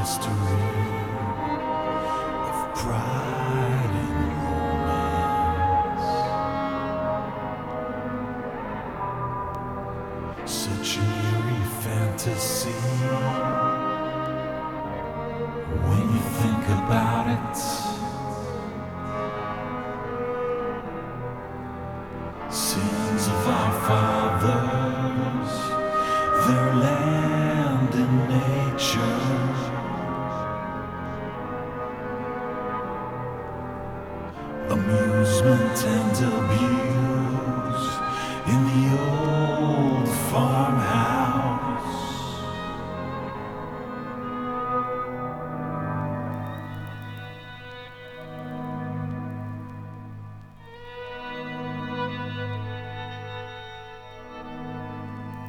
history of pride and romance. Such an eerie fantasy when you think about it. Sins of our fathers, their land and nature. Amusement and